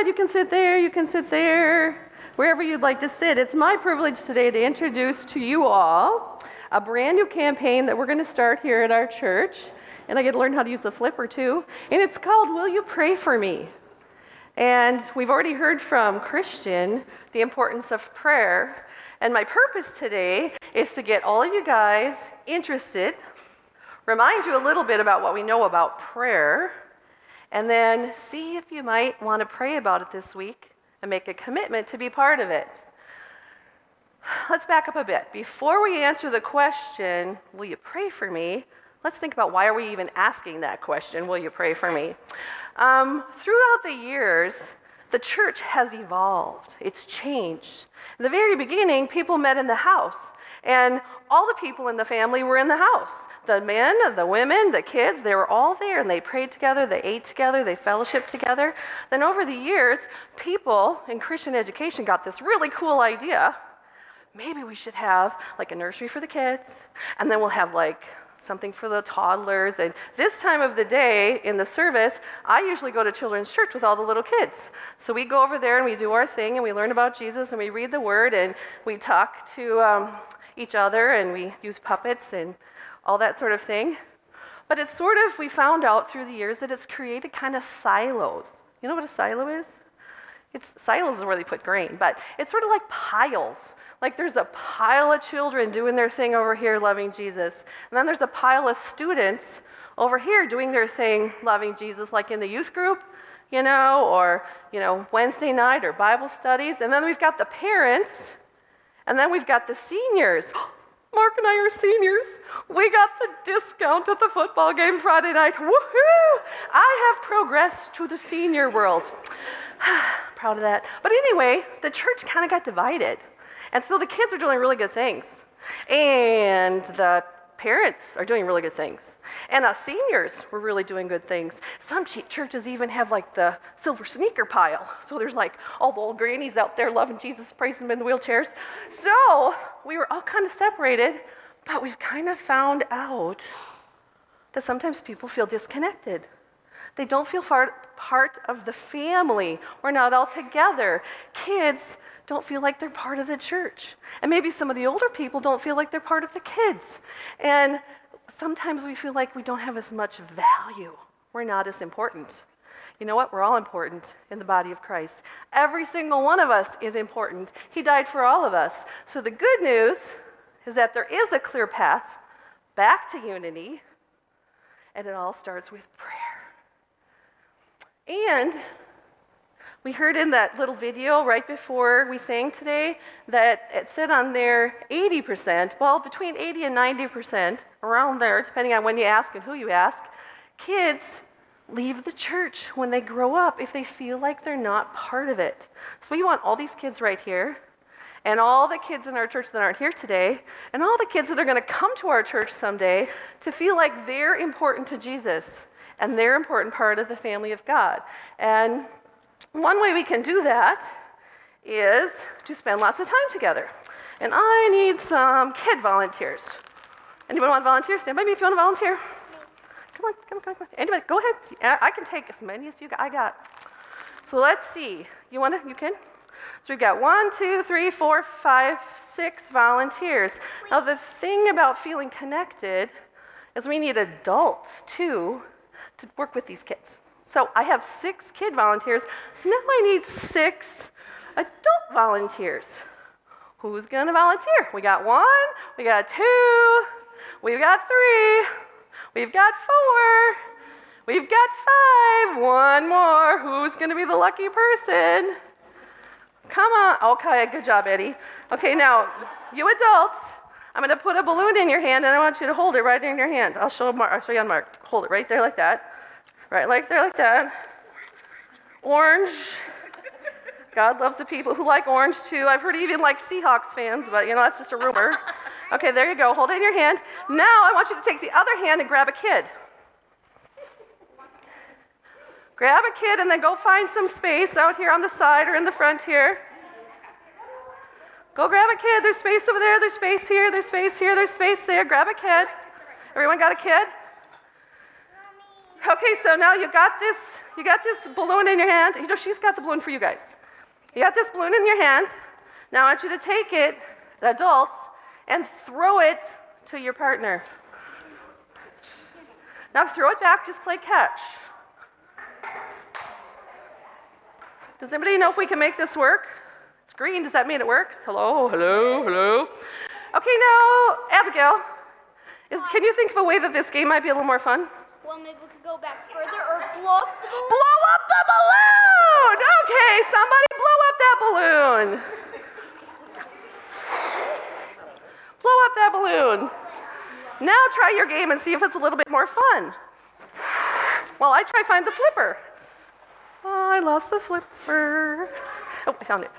ahead. You can sit there. You can sit there. Wherever you'd like to sit. It's my privilege today to introduce to you all a brand new campaign that we're going to start here at our church. And I get to learn how to use the flipper too. And it's called Will You Pray For Me? And we've already heard from Christian the importance of prayer. And my purpose today is to get all of you guys interested, remind you a little bit about what we know about prayer, and then see if you might want to pray about it this week and make a commitment to be part of it. Let's back up a bit. Before we answer the question, will you pray for me? Let's think about why are we even asking that question, will you pray for me? Throughout the years, the church has evolved. It's changed. In the very beginning, people met in the house, and all the people in the family were in the house. The men, the women, the kids, they were all there, and they prayed together, they ate together, they fellowshiped together. Then over the years, people in Christian education got this really cool idea. Maybe we should have like a nursery for the kids, and then we'll have like something for the toddlers. And this time of the day in the service, I usually go to children's church with all the little kids. So we go over there and we do our thing, and we learn about Jesus, and we read the Word, and we talk to each other, and we use puppets and all that sort of thing. But it's sort of, we found out through the years that it's created kind of silos. You know what a silo is? Silos is where they put grain, but it's sort of like piles. Like there's a pile of children doing their thing over here loving Jesus. And then there's a pile of students over here doing their thing loving Jesus, like in the youth group, or, Wednesday night or Bible studies. And then we've got the parents, and then we've got the seniors. Mark and I are seniors. We got the discount at the football game Friday night. Woohoo! I have progressed to the senior world. Proud of that. But anyway, the church kind of got divided. And so the kids are doing really good things. And the parents are doing really good things. And us seniors were really doing good things. Some churches even have like the silver sneaker pile. So there's like all the old grannies out there loving Jesus, praising him in the wheelchairs. So we were all kind of separated, but we've kind of found out that sometimes people feel disconnected. They don't feel part of the family. We're not all together. Kids don't feel like they're part of the church. And maybe some of the older people don't feel like they're part of the kids. And sometimes we feel like we don't have as much value. We're not as important. You know what? We're all important in the body of Christ. Every single one of us is important. He died for all of us. So the good news is that there is a clear path back to unity, and it all starts with prayer. And we heard in that little video right before we sang today that it said on there 80%, well, between 80 and 90%, around there, depending on when you ask and who you ask, kids leave the church when they grow up if they feel like they're not part of it. So we want all these kids right here, and all the kids in our church that aren't here today, and all the kids that are going to come to our church someday to feel like they're important to Jesus, and they're an important part of the family of God. And one way we can do that is to spend lots of time together. And I need some kid volunteers. Anyone want to volunteer? Stand by me if you want to volunteer. Come on. Anybody, go ahead. I can take as many as I got. So let's see. You can? So we've got 1, 2, 3, 4, 5, 6 volunteers. Now the thing about feeling connected is we need adults too to work with these kids. So I have 6 kid volunteers, so now I need 6 adult volunteers. Who's going to volunteer? We got 1, we got 2, we've got 3, we've got 4, we've got 5, 1 more. Who's going to be the lucky person? Come on. Okay, good job, Eddie. Okay, now, you adults, I'm going to put a balloon in your hand, and I want you to hold it right in your hand. I'll show you on Mark. Hold it right there like that. Right, like there, like that. Orange. God loves the people who like orange too. I've heard even like Seahawks fans, but that's just a rumor. Okay, there you go. Hold it in your hand. Now I want you to take the other hand and grab a kid. Grab a kid and then go find some space out here on the side or in the front here. Go grab a kid. There's space over there. There's space here. There's space here. There's space there. Grab a kid. Everyone got a kid? Okay, so now you got this balloon in your hand. You know, she's got the balloon for you guys. You got this balloon in your hand. Now I want you to take it, the adults, and throw it to your partner. Now throw it back, just play catch. Does anybody know if we can make this work? It's green, does that mean it works? Hello, hello, hello. Okay, now, Abigail, can you think of a way that this game might be a little more fun? Well, maybe we could go back further or blow up the balloon. Blow up the balloon! Okay, somebody blow up that balloon. Blow up that balloon. Now try your game and see if it's a little bit more fun. Well, I try find the flipper. Oh, I lost the flipper. Oh, I found it.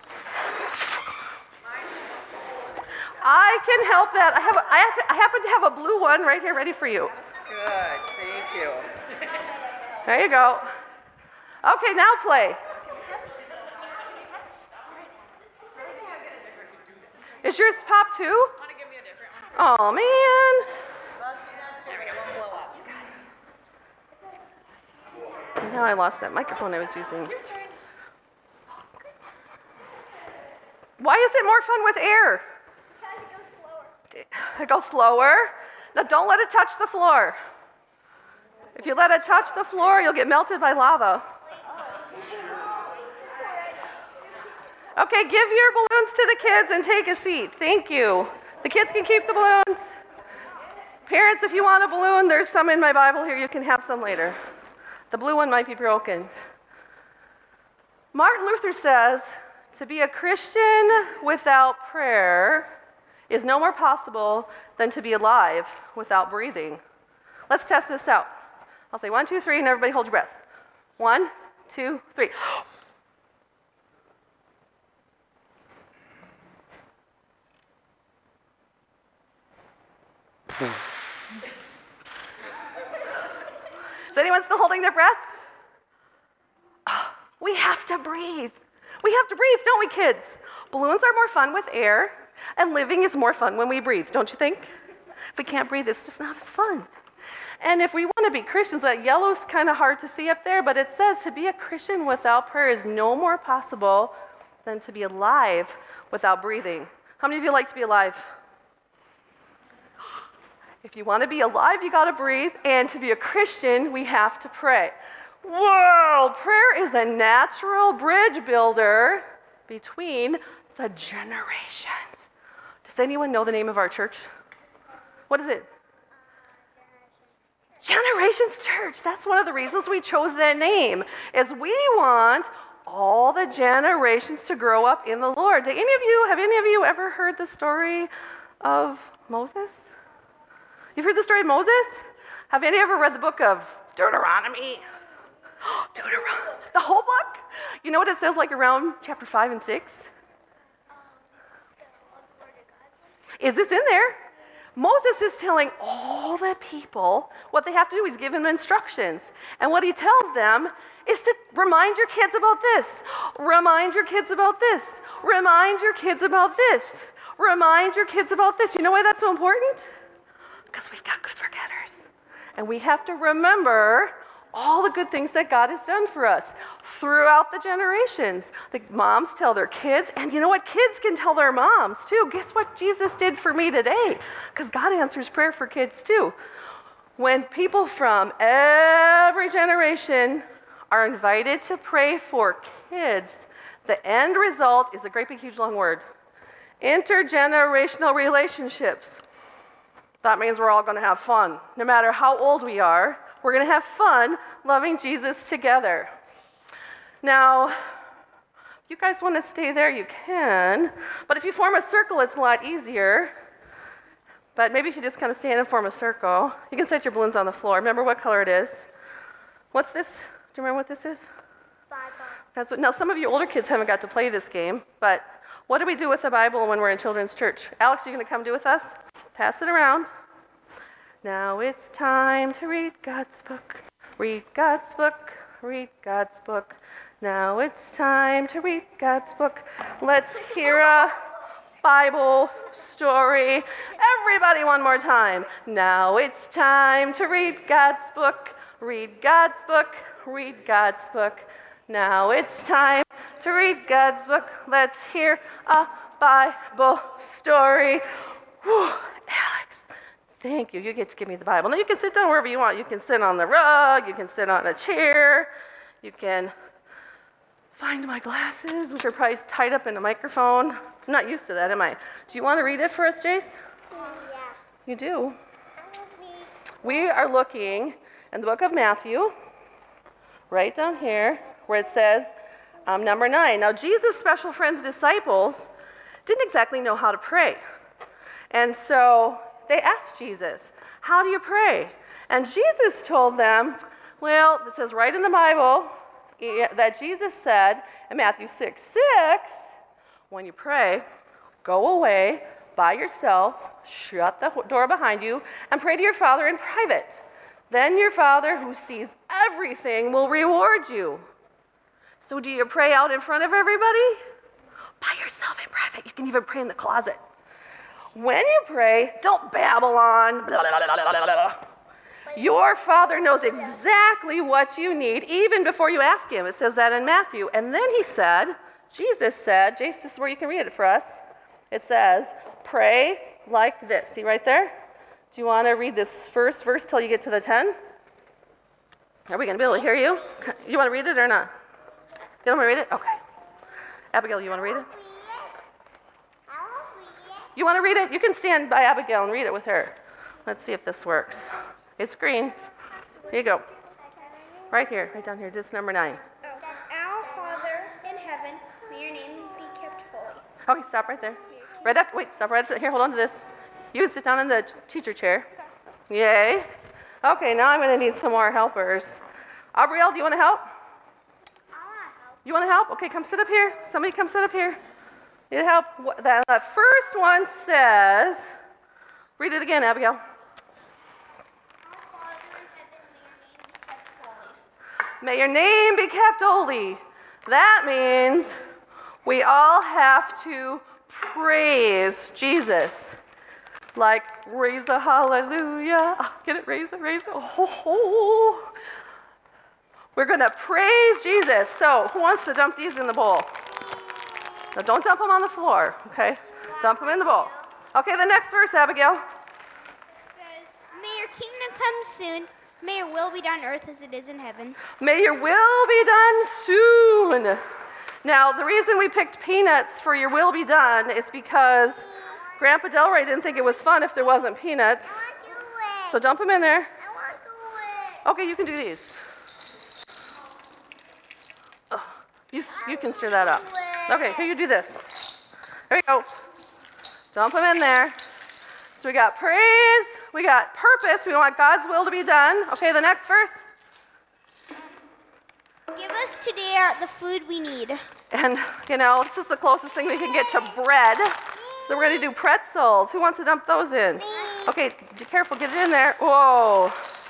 I can help that. I happen to have a blue one right here ready for you. Good, thank you. There you go. Okay, now play. Is yours pop too? Want to give me a different one? Oh man. There we go, one blow up. Now I lost that microphone I was using. Why is it more fun with air? Because it goes slower. It goes slower. Now don't let it touch the floor. If you let it touch the floor, you'll get melted by lava. Okay, give your balloons to the kids and take a seat. Thank you. The kids can keep the balloons. Parents, if you want a balloon, there's some in my Bible here. You can have some later. The blue one might be broken. Martin Luther says, to be a Christian without prayer is no more possible than to be alive without breathing. Let's test this out. I'll say 1, 2, 3, and everybody hold your breath. 1, 2, 3. Is anyone still holding their breath? We have to breathe. We have to breathe, don't we, kids? Balloons are more fun with air, and living is more fun when we breathe, don't you think? If we can't breathe, it's just not as fun. And if we want to be Christians, that yellow's kind of hard to see up there, but it says to be a Christian without prayer is no more possible than to be alive without breathing. How many of you like to be alive? If you want to be alive, you got to breathe, and to be a Christian, we have to pray. Whoa! Prayer is a natural bridge builder between the generations. Does anyone know the name of our church? What is it? Generations Church. That's one of the reasons we chose that name, is we want all the generations to grow up in the Lord. Have any of you ever heard the story of Moses? You've heard the story of Moses? Have any ever read the book of Deuteronomy? Deuteronomy. The whole book? You know what it says like around chapter 5 and 6? Is this in there? Moses is telling all the people what they have to do. He's giving them instructions. And what he tells them is to remind your kids about this. Remind your kids about this. Remind your kids about this. Remind your kids about this. You know why that's so important? Because we've got good forgetters. And we have to remember all the good things that God has done for us throughout the generations. The moms tell their kids, and you know what? Kids can tell their moms too. Guess what Jesus did for me today? Because God answers prayer for kids too. When people from every generation are invited to pray for kids, the end result is a great big huge long word. Intergenerational relationships. That means we're all going to have fun. No matter how old we are, we're going to have fun loving Jesus together. Now, if you guys want to stay there, you can. But if you form a circle, it's a lot easier. But maybe if you just kind of stand and form a circle, you can set your balloons on the floor. Remember what color it is? What's this? Do you remember what this is? Bible. Now, some of you older kids haven't got to play this game, but what do we do with the Bible when we're in children's church? Alex, are you going to come do with us? Pass it around. Now it's time to read God's book. Read God's book. Read God's book. Now it's time to read God's book. Let's hear a Bible story. Everybody, one more time. Now it's time to read God's book. Read God's book, read God's book. Now it's time to read God's book. Let's hear a Bible story. Whew, Alex, thank you. You get to give me the Bible. Now you can sit down wherever you want. You can sit on the rug, you can sit on a chair, you can find my glasses, which are probably tied up in a microphone. I'm not used to that, am I? Do you want to read it for us, Jace? Yeah. You do? We are looking in the book of Matthew, right down here, where it says number 9. Now, Jesus' special friends, disciples, didn't exactly know how to pray. And so they asked Jesus, how do you pray? And Jesus told them, well, it says right in the Bible that Jesus said in Matthew 6:6, when you pray, go away by yourself, shut the door behind you, and pray to your Father in private. Then your Father, who sees everything, will reward you. So do you pray out in front of everybody? By yourself in private. You can even pray in the closet. When you pray, don't babble on. Blah, blah, blah, blah, blah. Your Father knows exactly what you need, even before you ask Him. It says that in Matthew. And then Jesus said, Jace, this is where you can read it for us. It says, pray like this. See right there? Do you want to read this first verse till you get to the 10? Are we going to be able to hear you? You want to read it or not? You don't want to read it? Okay. Abigail, you want to read it? You want to read it? You can stand by Abigail and read it with her. Let's see if this works. It's green. Here you go. Right here, right down here. This is number 9. Our Father in heaven, may your name be kept holy. Okay, stop right there. Stop right here. Hold on to this. You can sit down in the teacher chair. Yay. Okay, now I'm going to need some more helpers. Aubrielle, do you want to help? You want to help? Okay, come sit up here. Somebody come sit up here. Need help? The first one says, read it again, Abigail. May your name be kept holy. That means we all have to praise Jesus. Like, raise a hallelujah. Oh, get it? Raise it. Oh. We're going to praise Jesus. So, who wants to dump these in the bowl? Now, don't dump them on the floor, okay? Dump them in the bowl. Okay, the next verse, Abigail. It says, may your kingdom come soon. May your will be done on earth as it is in heaven. May your will be done soon. Now, the reason we picked peanuts for your will be done is because Grandpa Delray didn't think it was fun if there wasn't peanuts. So dump them in there. Okay, you can do these. Oh, you can stir that up. Okay, here you do this. There we go. Dump them in there. So we got praise, we got purpose, we want God's will to be done. Okay, the next verse. Give us today the food we need. And, this is the closest thing we can get to bread. So we're going to do pretzels. Who wants to dump those in? Okay, be careful, get it in there. Whoa.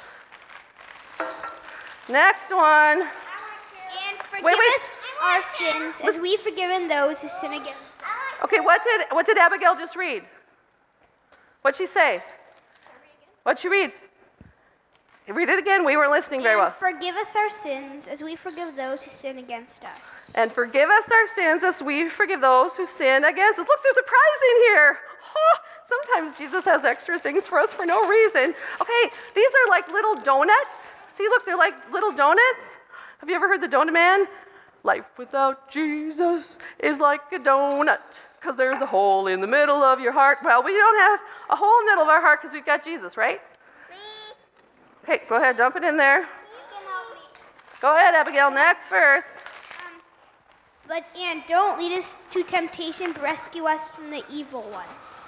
Next one. And forgive us our sins as we've forgiven those who sin against us. Okay, what did Abigail just read? What'd she say? What'd she read? Read it again. We weren't listening very well. And forgive us our sins as we forgive those who sin against us. And forgive us our sins as we forgive those who sin against us. Look, there's a prize in here. Oh, sometimes Jesus has extra things for us for no reason. Okay, these are like little donuts. See, look, they're like little donuts. Have you ever heard the Donut Man? Life without Jesus is like a donut, because there's a hole in the middle of your heart. Well, we don't have a hole in the middle of our heart because we've got Jesus, right? Okay, go ahead, dump it in there. Go ahead, Abigail, next verse. And don't lead us to temptation, but rescue us from the evil one.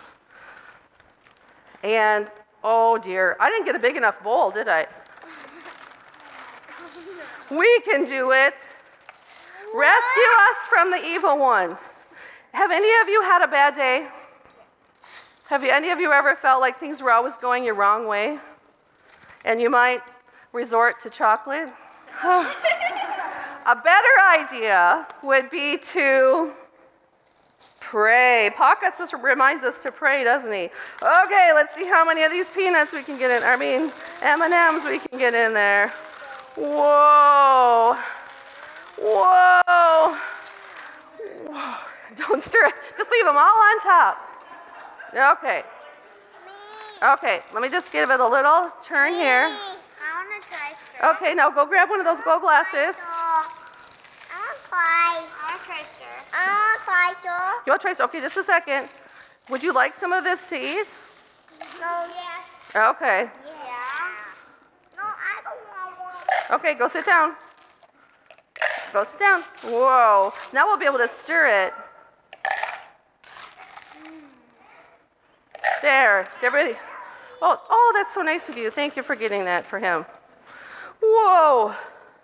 And, oh dear, I didn't get a big enough bowl, did I? We can do it. Rescue us from the evil one. Have any of you had a bad day? Have any of you ever felt like things were always going your wrong way? And you might resort to chocolate? A better idea would be to pray. Pockets just reminds us to pray, doesn't he? Okay, let's see how many of these peanuts we can get in. M&Ms we can get in there. Whoa. Whoa. Whoa. Don't stir it. Just leave them all on top. Okay. Okay, let me just give it a little turn here. I want to try stir. Okay, now go grab one of those glow glasses. I want to try stir. I want to try stir. You want to try? Okay, just a second. Would you like some of this seed? No, yes. Okay. Yeah. No, I don't want one. Okay, go sit down. Go sit down. Whoa. Now we'll be able to stir it. There. Everybody. Oh, that's so nice of you. Thank you for getting that for him. Whoa.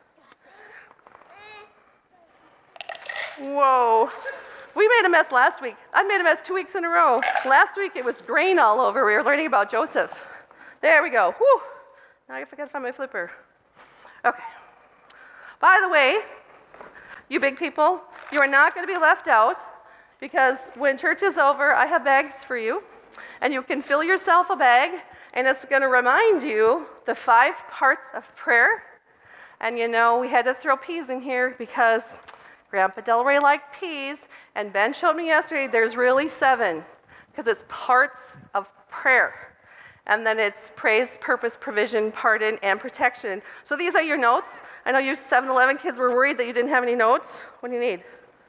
Whoa. We made a mess last week. I made a mess 2 weeks in a row. Last week it was grain all over. We were learning about Joseph. There we go. Whew. Now I forgot to find my flipper. Okay. By the way, you big people, you are not going to be left out because when church is over, I have bags for you. And you can fill yourself a bag, and it's going to remind you the 5 parts of prayer. And you know, we had to throw peas in here because Grandpa Delray liked peas, and Ben showed me yesterday there's really 7 because it's parts of prayer. And then it's praise, purpose, provision, pardon, and protection. So these are your notes. I know you 7-Eleven kids were worried that you didn't have any notes. What do you need?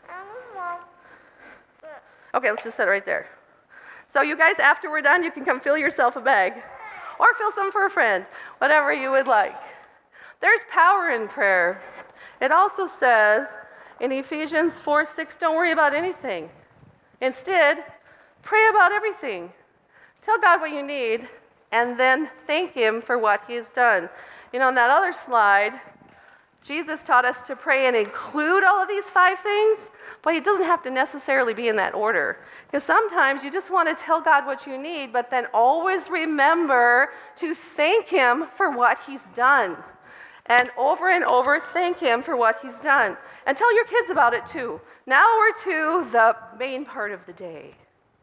Okay, let's just set it right there. So you guys, after we're done, you can come fill yourself a bag. Or fill some for a friend, whatever you would like. There's power in prayer. It also says in Ephesians 4:6, don't worry about anything. Instead, pray about everything. Tell God what you need, and then thank Him for what He has done. You know, on that other slide, Jesus taught us to pray and include all of these 5 things, but it doesn't have to necessarily be in that order. Because sometimes you just want to tell God what you need, but then always remember to thank Him for what He's done. And over, thank Him for what He's done. And tell your kids about it too. Now we're to the main part of the day.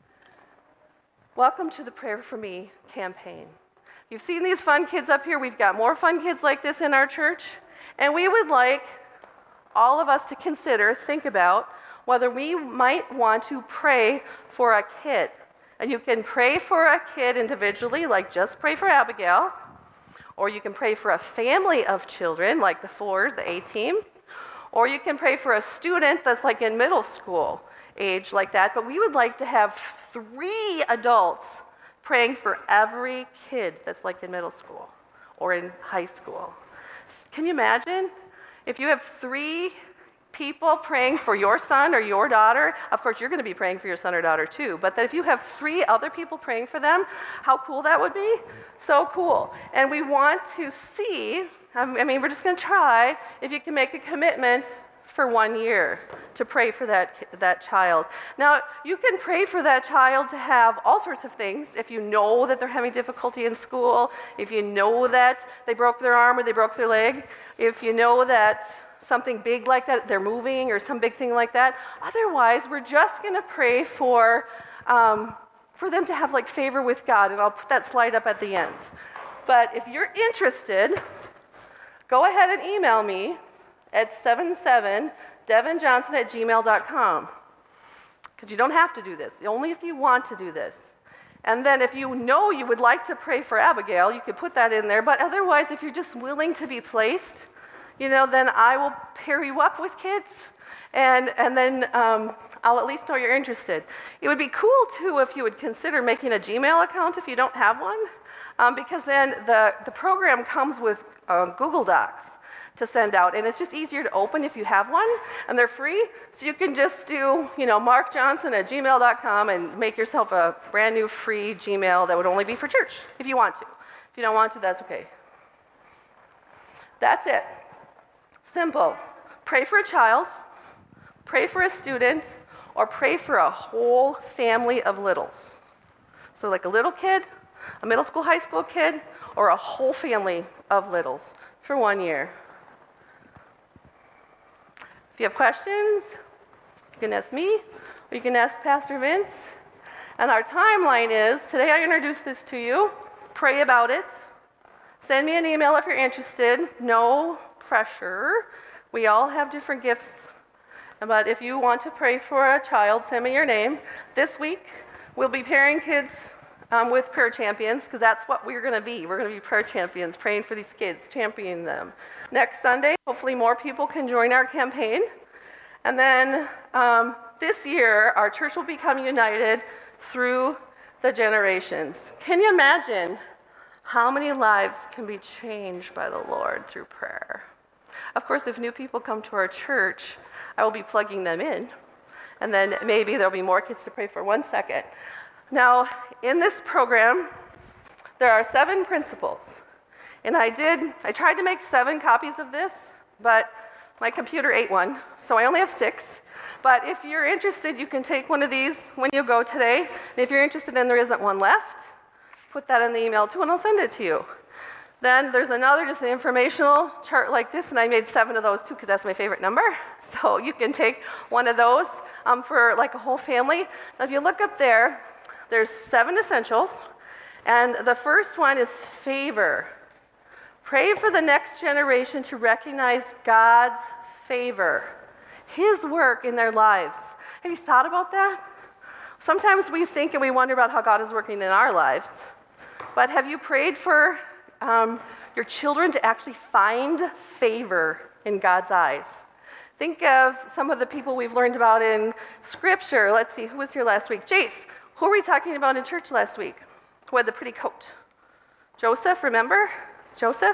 Welcome to the Prayer for Me campaign. You've seen these fun kids up here. We've got more fun kids like this in our church. And we would like all of us to think about whether we might want to pray for a kid. And you can pray for a kid individually, like just pray for Abigail. Or you can pray for a family of children, like the A team. Or you can pray for a student that's like in middle school age like that. But we would like to have 3 adults praying for every kid that's like in middle school or in high school. Can you imagine if you have 3 people praying for your son or your daughter? Of course, you're going to be praying for your son or daughter too, but that if you have 3 other people praying for them, how cool that would be? So cool. And we want to see, we're just going to try if you can make a commitment for 1 year to pray for that child. Now, you can pray for that child to have all sorts of things. If you know that they're having difficulty in school, if you know that they broke their arm or they broke their leg, if you know that something big like that, they're moving or some big thing like that. Otherwise, we're just going to pray for them to have like favor with God, and I'll put that slide up at the end. But if you're interested, go ahead and email me at 77devinjohnson@gmail.com. Because you don't have to do this, only if you want to do this. And then if you know you would like to pray for Abigail, you could put that in there. But otherwise, if you're just willing to be placed, then I will pair you up with kids. And then I'll at least know you're interested. It would be cool, too, if you would consider making a Gmail account if you don't have one. Because then the program comes with Google Docs to send out. And it's just easier to open if you have one. And they're free. So you can just do, markjohnson@gmail.com and make yourself a brand new free Gmail that would only be for church if you want to. If you don't want to, that's okay. That's it. Simple. Pray for a child, pray for a student, or pray for a whole family of littles. So like a little kid, a middle school, high school kid, or a whole family of littles for 1 year. If you have questions, you can ask me, or you can ask Pastor Vince. And our timeline is, today I introduced this to you, pray about it, send me an email if you're interested, no pressure. We all have different gifts. But if you want to pray for a child, send me your name. This week, we'll be pairing kids with prayer champions, because that's what we're going to be. We're going to be prayer champions, praying for these kids, championing them. Next Sunday, hopefully more people can join our campaign. And then this year, our church will become united through the generations. Can you imagine how many lives can be changed by the Lord through prayer? Of course, if new people come to our church, I will be plugging them in. And then maybe there'll be more kids to pray for. 1 second. Now, in this program, there are 7 principles. And I tried to make 7 copies of this, but my computer ate one, so I only have 6. But if you're interested, you can take one of these when you go today. And if you're interested and there isn't one left, put that in the email too, and I'll send it to you. Then there's another, just an informational chart like this, and I made 7 of those too, because that's my favorite number. So you can take one of those for like a whole family. Now, if you look up there, there's 7 essentials, and the first one is favor. Pray for the next generation to recognize God's favor, His work in their lives. Have you thought about that? Sometimes we think and we wonder about how God is working in our lives, but have you prayed for your children to actually find favor in God's eyes? Think of some of the people we've learned about in Scripture. Let's see, who was here last week? Jace, who were we talking about in church last week? Who had the pretty coat? Joseph, remember? Joseph?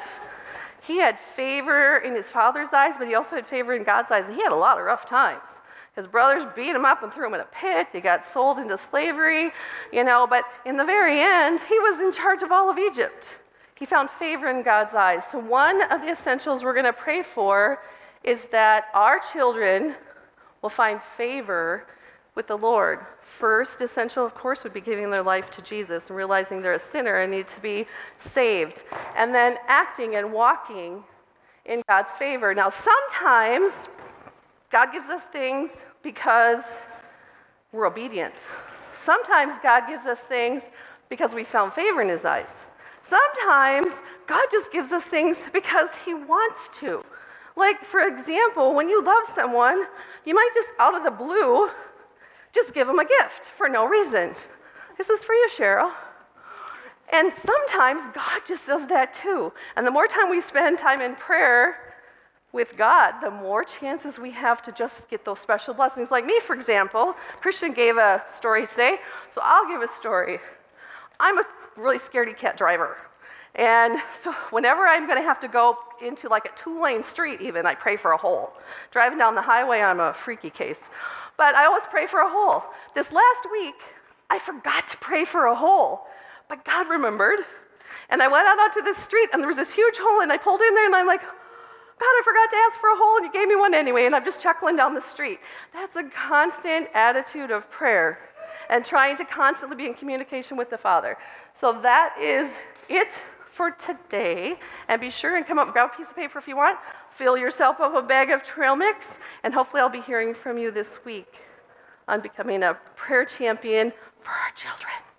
He had favor in his father's eyes, but he also had favor in God's eyes, and he had a lot of rough times. His brothers beat him up and threw him in a pit. He got sold into slavery, but in the very end, he was in charge of all of Egypt. He found favor in God's eyes. So one of the essentials we're going to pray for is that our children will find favor with the Lord. First essential, of course, would be giving their life to Jesus and realizing they're a sinner and need to be saved. And then acting and walking in God's favor. Now, sometimes God gives us things because we're obedient. Sometimes God gives us things because we found favor in His eyes. Sometimes God just gives us things because He wants to. Like, for example, when you love someone, you might just, out of the blue, just give them a gift for no reason. This is for you, Cheryl. And sometimes God just does that too. And the more time we spend time in prayer with God, the more chances we have to just get those special blessings. Like me, for example, Christian gave a story today, so I'll give a story. I'm a really scaredy cat driver. And so whenever I'm going to have to go into like a 2-lane street even, I pray for a hole. Driving down the highway, I'm a freaky case. But I always pray for a hole. This last week, I forgot to pray for a hole, but God remembered. And I went out onto this street, and there was this huge hole, and I pulled in there, and I'm like, God, I forgot to ask for a hole, and you gave me one anyway, and I'm just chuckling down the street. That's a constant attitude of prayer and trying to constantly be in communication with the Father. So that is it for today. And be sure and come up and grab a piece of paper if you want. Fill yourself up a bag of trail mix, and hopefully I'll be hearing from you this week on becoming a prayer champion for our children.